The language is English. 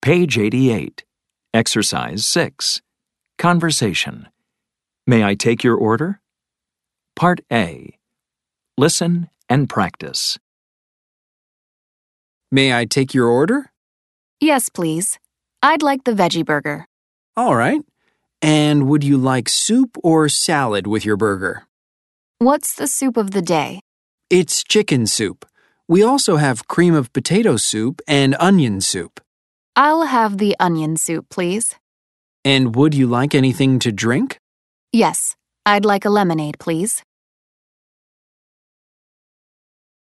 Page 88. Exercise 6. Conversation. May I take your order? Part A. Listen and practice. May I take your order? Yes, please. I'd like the veggie burger. All right. And would you like soup or salad with your burger? What's the soup of the day? It's chicken soup. We also have cream of potato soup and onion soup. I'll have the onion soup, please. And would you like anything to drink? Yes, I'd like a lemonade, please.